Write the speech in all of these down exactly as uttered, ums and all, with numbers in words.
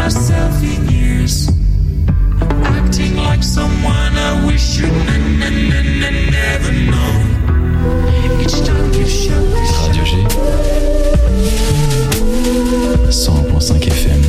myself in years. Acting like someone I wish you'd n- n- n- n- never know. Each time you show this Radio G cent un virgule cinq F M.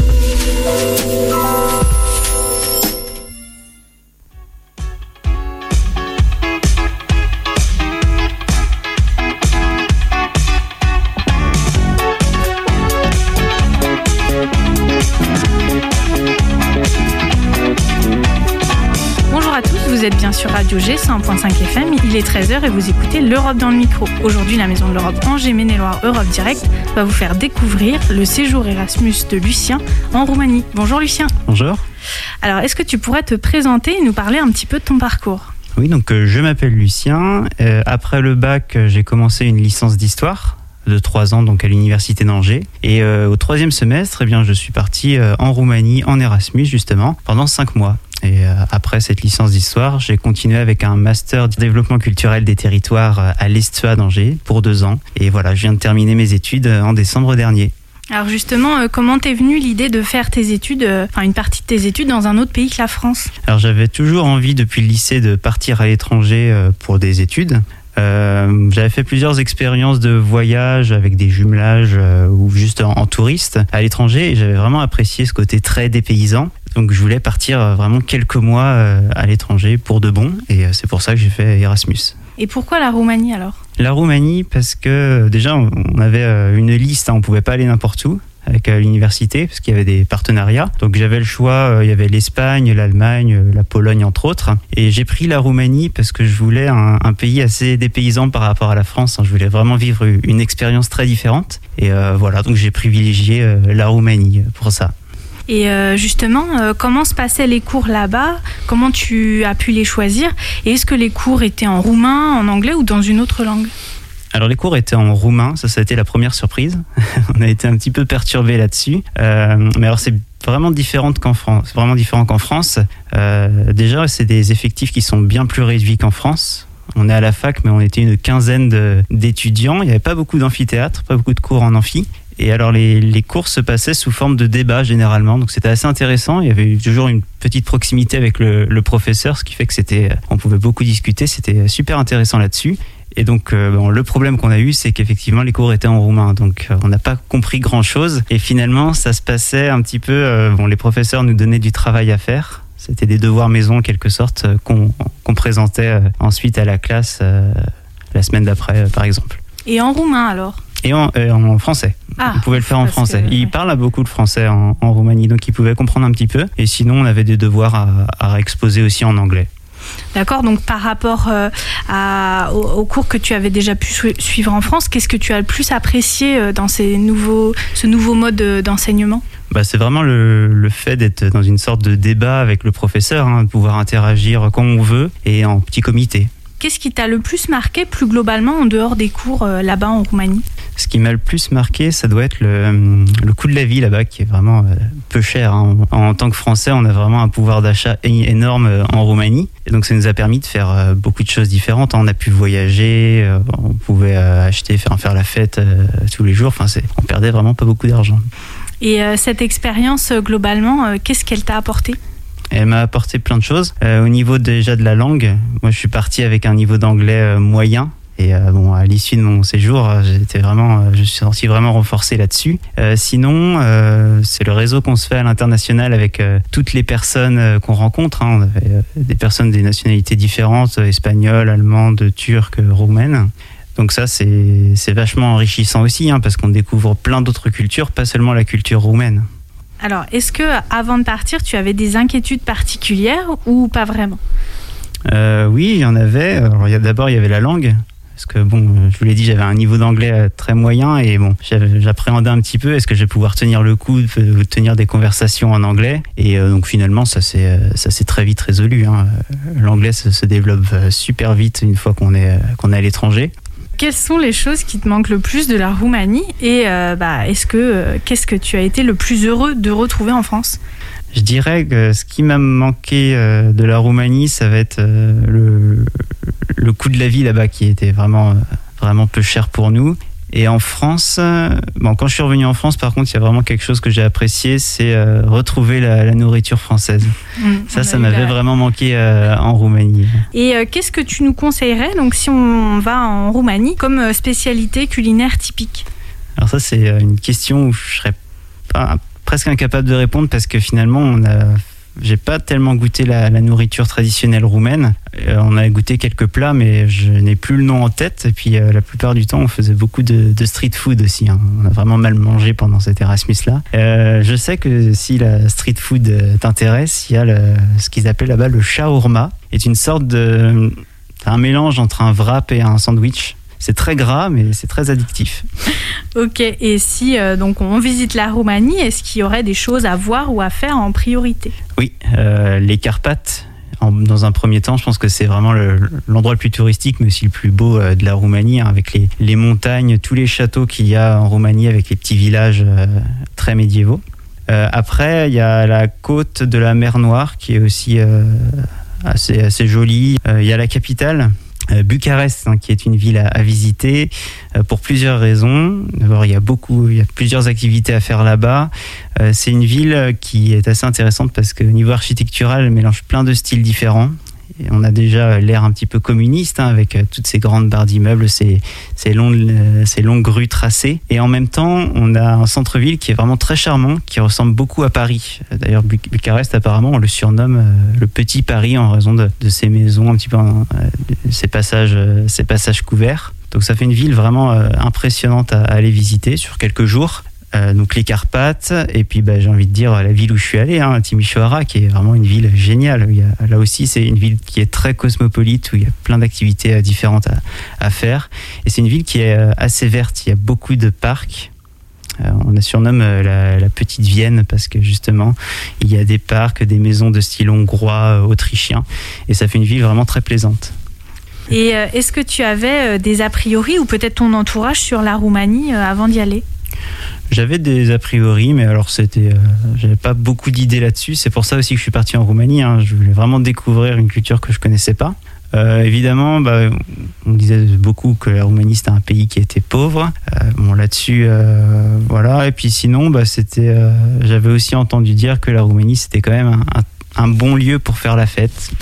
Vous êtes bien sur Radio G cent un virgule cinq F M, il est treize heures et vous écoutez l'Europe dans le micro. Aujourd'hui, la Maison de l'Europe Angers Maine-et-Loire Europe Direct va vous faire découvrir le séjour Erasmus de Lucien en Roumanie. Bonjour Lucien. Bonjour. Alors, est-ce que tu pourrais te présenter et nous parler un petit peu de ton parcours ? Oui, donc euh, je m'appelle Lucien. Euh, après le bac, euh, j'ai commencé une licence d'histoire de trois ans donc à l'université d'Angers. Et euh, au troisième semestre, eh bien, je suis parti euh, en Roumanie, en Erasmus justement, pendant cinq mois. Et euh, après cette licence d'histoire, j'ai continué avec un master de développement culturel des territoires euh, à l'E S T E A d'Angers pour deux ans. Et voilà, je viens de terminer mes études euh, en décembre dernier. Alors justement, euh, comment t'es venue l'idée de faire tes études, euh, enfin une partie de tes études dans un autre pays que la France ? Alors j'avais toujours envie depuis le lycée de partir à l'étranger euh, pour des études. Euh, j'avais fait plusieurs expériences de voyage avec des jumelages euh, ou juste en, en touriste à l'étranger et j'avais vraiment apprécié ce côté très dépaysant. Donc je voulais partir euh, vraiment quelques mois euh, à l'étranger pour de bon et euh, c'est pour ça que j'ai fait Erasmus. Et pourquoi la Roumanie alors ? La Roumanie parce que déjà on avait euh, une liste, hein, on pouvait pas aller n'importe où avec euh, l'université parce qu'il y avait des partenariats. Donc j'avais le choix, euh, il y avait l'Espagne, l'Allemagne, euh, la Pologne entre autres. Et j'ai pris la Roumanie parce que je voulais un, un pays assez dépaysant par rapport à la France. Hein. Je voulais vraiment vivre une expérience très différente. Et euh, voilà, donc j'ai privilégié euh, la Roumanie pour ça. Et euh, justement, euh, comment se passaient les cours là-bas ? Comment tu as pu les choisir ? Et est-ce que les cours étaient en roumain, en anglais ou dans une autre langue ? Alors les cours étaient en roumain, ça ça a été la première surprise. On a été un petit peu perturbés là-dessus. Euh, mais alors c'est vraiment différent qu'en France. C'est vraiment différent qu'en France. Euh, déjà c'est des effectifs qui sont bien plus réduits qu'en France. On est à la fac, mais on était une quinzaine de, d'étudiants. Il n'y avait pas beaucoup d'amphithéâtre, pas beaucoup de cours en amphi. Et alors les, les cours se passaient sous forme de débat généralement, donc c'était assez intéressant. Il y avait toujours une petite proximité avec le, le professeur, ce qui fait que c'était, on pouvait beaucoup discuter. C'était super intéressant là-dessus. Et donc euh, bon, le problème qu'on a eu, c'est qu'effectivement les cours étaient en roumain, donc euh, on n'a pas compris grand-chose. Et finalement, ça se passait un petit peu. Euh, bon, les professeurs nous donnaient du travail à faire. C'était des devoirs maison en quelque sorte euh, qu'on, qu'on présentait euh, ensuite à la classe euh, la semaine d'après, euh, par exemple. Et en roumain alors ? Et en, euh, en français. Ah, on pouvait le faire en français. Que, ils ouais. parlent beaucoup de français en, en Roumanie, donc ils pouvaient comprendre un petit peu. Et sinon, on avait des devoirs à, à exposer aussi en anglais. D'accord, donc par rapport euh, à, aux, aux cours que tu avais déjà pu su- suivre en France, qu'est-ce que tu as le plus apprécié dans ces nouveaux, ce nouveau mode d'enseignement ? Bah, c'est vraiment le, le fait d'être dans une sorte de débat avec le professeur, hein, de pouvoir interagir comme on veut et en petit comité. Qu'est-ce qui t'a le plus marqué plus globalement en dehors des cours euh, là-bas en Roumanie ? Ce qui m'a le plus marqué, ça doit être le, le coût de la vie là-bas qui est vraiment euh, peu cher. Hein. En, en tant que Français, on a vraiment un pouvoir d'achat énorme euh, en Roumanie. Et donc ça nous a permis de faire euh, beaucoup de choses différentes. On a pu voyager, euh, on pouvait euh, acheter, faire, faire la fête euh, tous les jours. Enfin, c'est, on perdait vraiment pas beaucoup d'argent. Et euh, cette expérience, euh, globalement, euh, qu'est-ce qu'elle t'a apporté ? Elle m'a apporté plein de choses. Euh, au niveau déjà de la langue, moi je suis parti avec un niveau d'anglais euh, moyen. Et euh, bon, à l'issue de mon séjour, j'étais vraiment, euh, je suis sorti vraiment renforcé là-dessus. Euh, sinon, euh, c'est le réseau qu'on se fait à l'international avec euh, toutes les personnes euh, qu'on rencontre. Hein. On avait euh, des personnes des nationalités différentes, euh, espagnoles, allemandes, turques, roumaines. Donc ça, c'est, c'est vachement enrichissant aussi, hein, parce qu'on découvre plein d'autres cultures, pas seulement la culture roumaine. Alors, est-ce que avant de partir, tu avais des inquiétudes particulières ou pas vraiment ? euh, Oui, il y en avait. Alors, il y a, d'abord, il y avait la langue. Parce que, bon, je vous l'ai dit, j'avais un niveau d'anglais très moyen et bon, j'appréhendais un petit peu. Est-ce que je vais pouvoir tenir le coup, tenir des conversations en anglais ? Et euh, donc, finalement, ça s'est, ça s'est très vite résolu. Hein. L'anglais se, se développe super vite une fois qu'on est, qu'on est à l'étranger. Quelles sont les choses qui te manquent le plus de la Roumanie et euh, bah, est-ce que, euh, qu'est-ce que tu as été le plus heureux de retrouver en France ? Je dirais que ce qui m'a manqué euh, de la Roumanie, ça va être euh, le, le coût de la vie là-bas qui était vraiment, euh, vraiment peu cher pour nous. Et en France, euh, bon, quand je suis revenu en France, par contre, il y a vraiment quelque chose que j'ai apprécié, c'est euh, retrouver la, la nourriture française. Mmh, ça, ça m'avait la... vraiment manqué euh, en Roumanie. Et euh, qu'est-ce que tu nous conseillerais, donc, si on va en Roumanie, comme spécialité culinaire typique ? Alors ça, c'est une question où je serais pas, presque incapable de répondre parce que finalement, on a... J'ai pas tellement goûté la, la nourriture traditionnelle roumaine. Euh, on a goûté quelques plats, mais je n'ai plus le nom en tête. Et puis, euh, la plupart du temps, on faisait beaucoup de, de street food aussi. Hein. On a vraiment mal mangé pendant cet Erasmus-là. Euh, je sais que si la street food t'intéresse, il y a le, ce qu'ils appellent là-bas le shawarma. C'est une sorte de... un mélange entre un wrap et un sandwich. C'est très gras, mais c'est très addictif. Ok, et si euh, donc on visite la Roumanie, est-ce qu'il y aurait des choses à voir ou à faire en priorité ? Oui, euh, les Carpates, en, dans un premier temps, je pense que c'est vraiment le, l'endroit le plus touristique, mais aussi le plus beau euh, de la Roumanie, hein, avec les, les montagnes, tous les châteaux qu'il y a en Roumanie, avec les petits villages euh, très médiévaux. Euh, après, il y a la côte de la mer Noire, qui est aussi euh, assez, assez jolie. Euh, il y a la capitale, Bucarest, hein, qui est une ville à, à visiter euh, pour plusieurs raisons. D'abord, il y a beaucoup, il y a plusieurs activités à faire là-bas. Euh, c'est une ville qui est assez intéressante parce qu'au niveau architectural, elle mélange plein de styles différents. Et on a déjà l'air un petit peu communiste, hein, avec euh, toutes ces grandes barres d'immeubles, ces, ces, longues, euh, ces longues rues tracées. Et en même temps, on a un centre-ville qui est vraiment très charmant, qui ressemble beaucoup à Paris. D'ailleurs, Bucarest, apparemment, on le surnomme euh, le petit Paris en raison de, de ses maisons, un petit peu, euh, de ses passages, euh, ses passages couverts. Donc ça fait une ville vraiment euh, impressionnante à, à aller visiter sur quelques jours. Euh, donc les Carpates, et puis bah, j'ai envie de dire la ville où je suis allé, hein, Timișoara, qui est vraiment une ville géniale. Il y a, là aussi, c'est une ville qui est très cosmopolite, où il y a plein d'activités euh, différentes à, à faire. Et c'est une ville qui est euh, assez verte, il y a beaucoup de parcs. Euh, on la surnomme euh, la, la petite Vienne parce que justement, il y a des parcs, des maisons de style hongrois, euh, autrichien, et ça fait une ville vraiment très plaisante. Et euh, est-ce que tu avais euh, des a priori, ou peut-être ton entourage sur la Roumanie euh, avant d'y aller ? J'avais des a priori, mais alors c'était, euh, j'avais pas beaucoup d'idées là-dessus. C'est pour ça aussi que je suis parti en Roumanie. Hein. Je voulais vraiment découvrir une culture que je connaissais pas. Euh, évidemment, bah, on disait beaucoup que la Roumanie c'était un pays qui était pauvre. Euh, bon, là-dessus, euh, voilà. Et puis sinon, bah, c'était, euh, j'avais aussi entendu dire que la Roumanie c'était quand même un, un, un bon lieu pour faire la fête.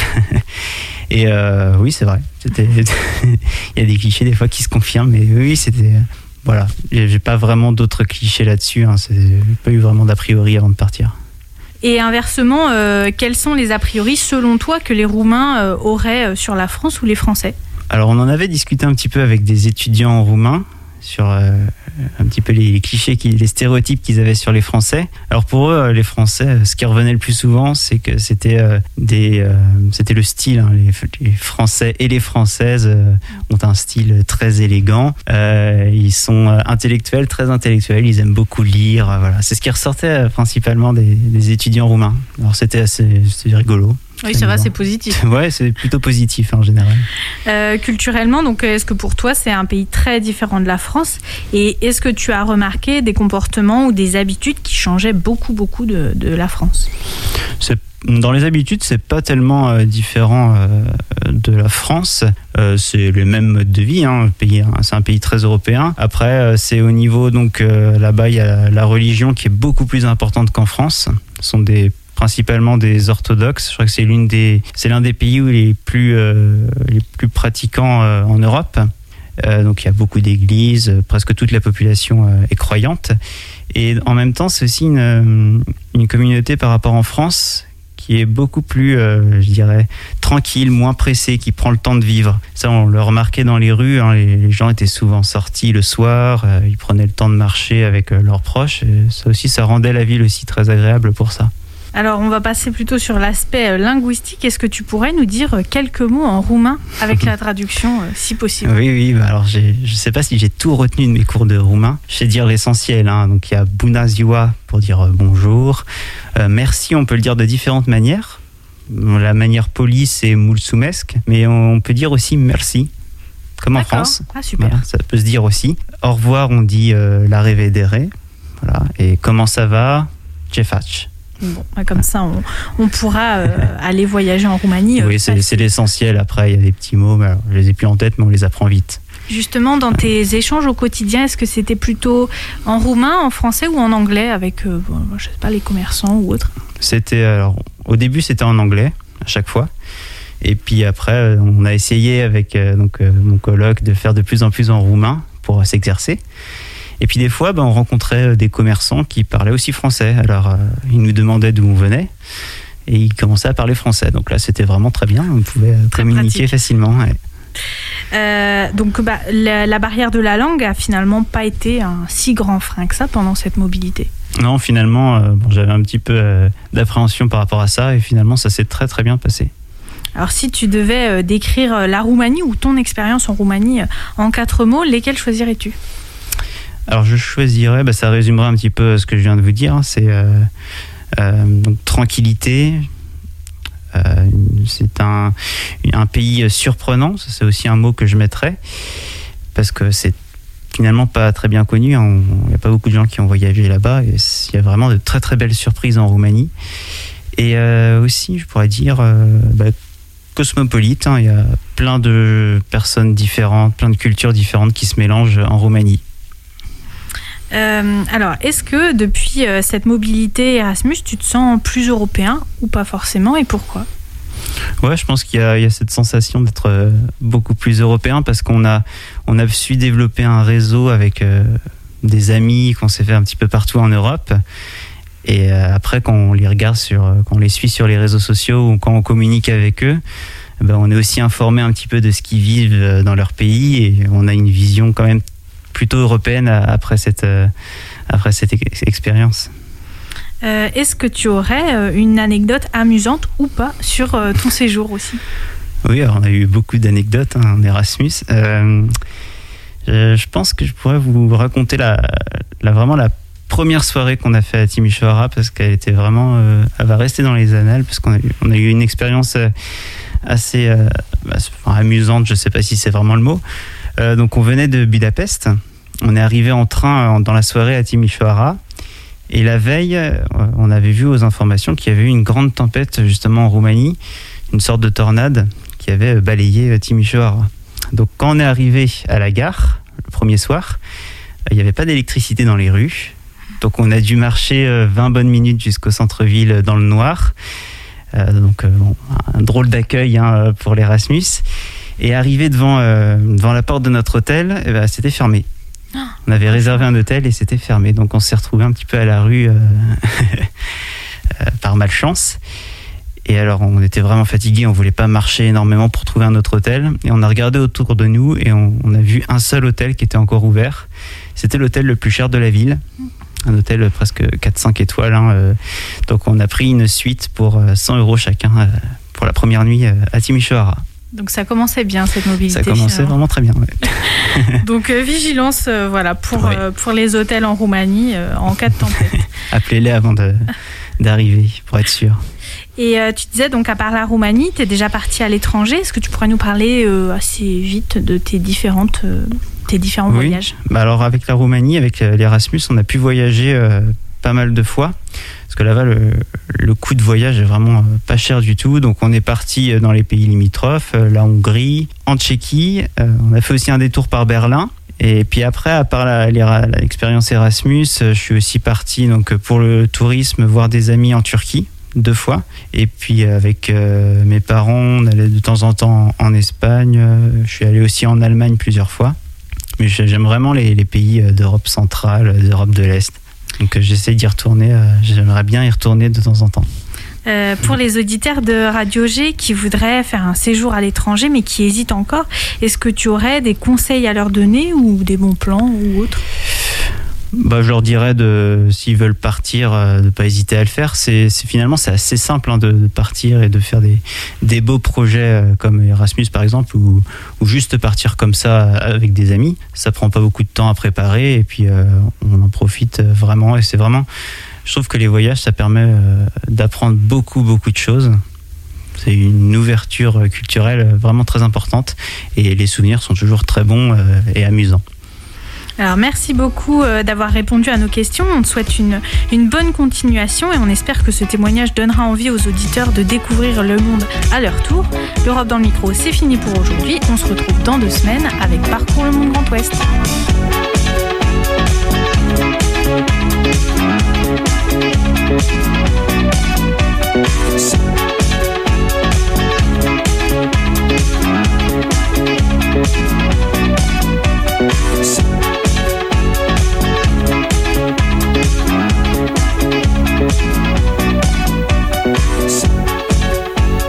Et euh, oui, c'est vrai. C'était, il y a des clichés des fois qui se confirment, mais oui, c'était. Voilà, j'ai pas vraiment d'autres clichés là-dessus, hein. C'est, j'ai pas eu vraiment d'a priori avant de partir. Et inversement, euh, quels sont les a priori selon toi que les Roumains euh, auraient sur la France ou les Français ? Alors on en avait discuté un petit peu avec des étudiants roumains sur euh, un petit peu les, les clichés, qui, les stéréotypes qu'ils avaient sur les Français. Alors pour eux, les Français, ce qui revenait le plus souvent, c'est que c'était euh, des, euh, c'était le style. Hein. Les, les Français et les Françaises euh, ont un style très élégant. Euh, ils sont intellectuels, très intellectuels. Ils aiment beaucoup lire. Euh, voilà, c'est ce qui ressortait euh, principalement des, des étudiants roumains. Alors c'était assez, c'était rigolo. Oui, ça va, c'est positif. Ouais, c'est plutôt positif en général. Euh, culturellement, donc, est-ce que pour toi, c'est un pays très différent de la France ? Et est-ce que tu as remarqué des comportements ou des habitudes qui changeaient beaucoup, beaucoup de, de la France ? C'est Dans les habitudes, c'est pas tellement euh, différent euh, de la France. Euh, c'est le même mode de vie. Hein, pays, hein, c'est un pays très européen. Après, euh, c'est au niveau donc euh, là-bas, il y a la, la religion qui est beaucoup plus importante qu'en France. Ce sont des principalement des orthodoxes. Je crois que c'est l'une des, c'est l'un des pays où les plus euh, les plus pratiquants euh, en Europe. Euh, donc il y a beaucoup d'églises, presque toute la population euh, est croyante. Et en même temps, c'est aussi une une communauté par rapport en France qui est beaucoup plus, euh, je dirais, tranquille, moins pressée, qui prend le temps de vivre. Ça, on le remarquait dans les rues. Hein, les, les gens étaient souvent sortis le soir, euh, ils prenaient le temps de marcher avec euh, leurs proches. Et ça aussi, ça rendait la ville aussi très agréable pour ça. Alors, on va passer plutôt sur l'aspect linguistique. Est-ce que tu pourrais nous dire quelques mots en roumain avec la traduction, si possible ? Oui, oui. Bah alors, j'ai, je ne sais pas si j'ai tout retenu de mes cours de roumain. Je sais dire l'essentiel. Hein. Donc, il y a bună ziua pour dire bonjour. Euh, merci, on peut le dire de différentes manières. La manière polie, c'est mulțumesc, mais on peut dire aussi merci, comme en D'accord. France. Ah, super. Voilà, ça peut se dire aussi. Au revoir, on dit euh, la revedere. Voilà. Et comment ça va ? Ce faci. Bon, comme ça, on, on pourra euh, aller voyager en Roumanie. Oui, c'est, c'est l'essentiel. Après, il y a des petits mots, mais alors, je les ai plus en tête, mais on les apprend vite. Justement, dans tes échanges au quotidien, est-ce que c'était plutôt en roumain, en français ou en anglais avec, euh, je sais pas, les commerçants ou autres ? C'était, alors, au début, c'était en anglais, à chaque fois. Et puis après, on a essayé avec euh, donc, euh, mon coloc de faire de plus en plus en roumain pour euh, s'exercer. Et puis des fois, ben, on rencontrait des commerçants qui parlaient aussi français. Alors, euh, ils nous demandaient d'où on venait et ils commençaient à parler français. Donc là, c'était vraiment très bien. On pouvait très communiquer pratique. facilement. Ouais. Euh, donc, bah, la, la barrière de la langue a finalement pas été un si grand frein que ça pendant cette mobilité. Non, finalement, euh, bon, j'avais un petit peu euh, d'appréhension par rapport à ça et finalement, ça s'est très très bien passé. Alors, si tu devais euh, décrire la Roumanie ou ton expérience en Roumanie euh, en quatre mots, lesquels choisirais-tu ? Alors je choisirais, bah, ça résumerait un petit peu ce que je viens de vous dire, hein, c'est euh, euh, donc, tranquillité, euh, c'est un, un pays surprenant, ça, c'est aussi un mot que je mettrais, parce que c'est finalement pas très bien connu, hein, il n'y a pas beaucoup de gens qui ont voyagé là-bas, et il y a vraiment de très très belles surprises en Roumanie, et euh, aussi je pourrais dire euh, bah, cosmopolite, hein, il y a plein de personnes différentes, plein de cultures différentes qui se mélangent en Roumanie. Euh, alors, est-ce que depuis euh, cette mobilité Erasmus, tu te sens plus européen ou pas forcément et pourquoi ? Ouais, je pense qu'il y a, il y a cette sensation d'être euh, beaucoup plus européen parce qu'on a, on a su développer un réseau avec euh, des amis qu'on s'est fait un petit peu partout en Europe. Et euh, après, quand on les regarde sur, quand on les suit sur les réseaux sociaux ou quand on communique avec eux, ben, on est aussi informé un petit peu de ce qu'ils vivent dans leur pays et on a une vision quand même plutôt européenne après cette, euh, après cette ex- expérience. Euh, est-ce que tu aurais une anecdote amusante ou pas sur euh, ton séjour aussi ? Oui, alors on a eu beaucoup d'anecdotes hein, en Erasmus. Euh, je, je pense que je pourrais vous raconter la, la, vraiment la première soirée qu'on a fait à Timișoara parce qu'elle était vraiment, euh, elle va rester dans les annales parce qu'on a eu, on a eu une expérience assez euh, enfin, amusante, je ne sais pas si c'est vraiment le mot. Euh, donc on venait de Budapest, on est arrivé en train dans la soirée à Timișoara et la veille on avait vu aux informations qu'il y avait eu une grande tempête justement en Roumanie, une sorte de tornade qui avait balayé Timișoara. Donc quand on est arrivé à la gare le premier soir, il n'y avait pas d'électricité dans les rues, donc on a dû marcher vingt bonnes minutes jusqu'au centre-ville dans le noir. Euh, donc bon, un drôle d'accueil hein, pour l'Erasmus. Et arrivé devant, euh, devant la porte de notre hôtel, eh ben, c'était fermé. Oh, on avait réservé un hôtel et c'était fermé. Donc on s'est retrouvé un petit peu à la rue euh, euh, par malchance. Et alors on était vraiment fatigués, on ne voulait pas marcher énormément pour trouver un autre hôtel. Et on a regardé autour de nous et on, on a vu un seul hôtel qui était encore ouvert. C'était l'hôtel le plus cher de la ville. Un hôtel presque quatre cinq étoiles. Hein, euh, donc on a pris une suite pour cent euros chacun euh, pour la première nuit euh, à Timișoara. Donc ça commençait bien cette mobilité. Ça commençait finalement. Vraiment très bien. Ouais. Donc euh, vigilance, euh, voilà, pour ouais. euh, pour les hôtels en Roumanie euh, en cas de tempête. Appelez-les avant de, d'arriver pour être sûr. Et euh, tu disais donc à part la Roumanie, tu es déjà parti à l'étranger. Est-ce que tu pourrais nous parler euh, assez vite de tes différentes euh, tes différents oui. voyages ? Bah alors avec la Roumanie, avec l'Erasmus, on a pu voyager euh, pas mal de fois. Parce que là-bas, le, le coût de voyage est vraiment pas cher du tout. Donc, on est parti dans les pays limitrophes, la Hongrie, en Tchéquie. Euh, on a fait aussi un détour par Berlin. Et puis après, à part la, la, l'expérience Erasmus, je suis aussi parti donc, pour le tourisme, voir des amis en Turquie, deux fois. Et puis, avec euh, mes parents, on allait de temps en temps en, en Espagne. Je suis allé aussi en Allemagne plusieurs fois. Mais j'aime vraiment les, les pays d'Europe centrale, d'Europe de l'Est. Donc j'essaie d'y retourner, euh, j'aimerais bien y retourner de temps en temps. Euh, pour les auditeurs de Radio G qui voudraient faire un séjour à l'étranger mais qui hésitent encore, est-ce que tu aurais des conseils à leur donner ou des bons plans ou autres ? Bah, je leur dirais de, s'ils veulent partir, de ne pas hésiter à le faire. C'est, c'est finalement c'est assez simple hein, de, de partir et de faire des, des beaux projets comme Erasmus par exemple, ou, ou juste partir comme ça avec des amis. Ça prend pas beaucoup de temps à préparer et puis euh, on en profite vraiment. Et c'est vraiment, je trouve que les voyages ça permet euh, d'apprendre beaucoup beaucoup de choses. C'est une ouverture culturelle vraiment très importante et les souvenirs sont toujours très bons euh, et amusants. Alors merci beaucoup euh, d'avoir répondu à nos questions. On te souhaite une, une bonne continuation et on espère que ce témoignage donnera envie aux auditeurs de découvrir le monde à leur tour. L'Europe dans le micro, c'est fini pour aujourd'hui. On se retrouve dans deux semaines avec Parcours le Monde Grand Ouest.